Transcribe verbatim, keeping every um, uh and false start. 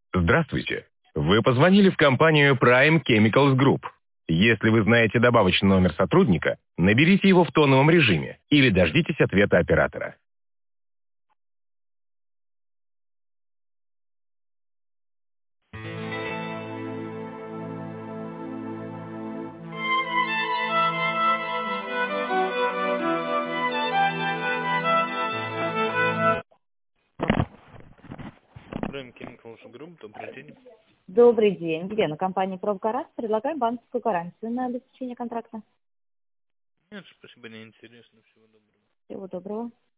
Здравствуйте. Вы позвонили в компанию Prime Chemicals Group. Если вы знаете добавочный номер сотрудника, наберите его в тоновом режиме или дождитесь ответа оператора. Prime Chemicals Group, добрый день. Добрый день. Елена, компания «Профгарант». Предлагаем банковскую гарантию на обеспечение контракта. Нет, спасибо, не интересно. Всего доброго. Всего доброго.